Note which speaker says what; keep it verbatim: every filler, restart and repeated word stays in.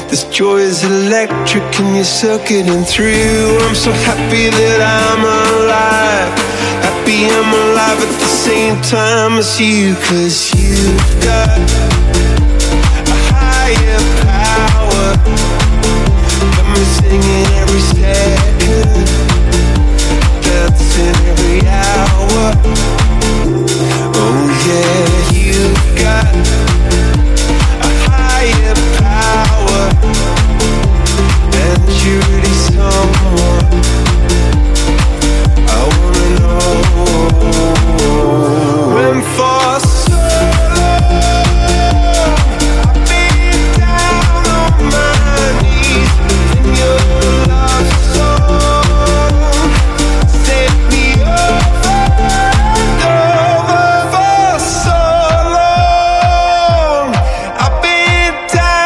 Speaker 1: This joy is electric and you're circuiting through. I'm so happy that I'm alive. Happy I'm alive at the same time as you. 'Cause you've got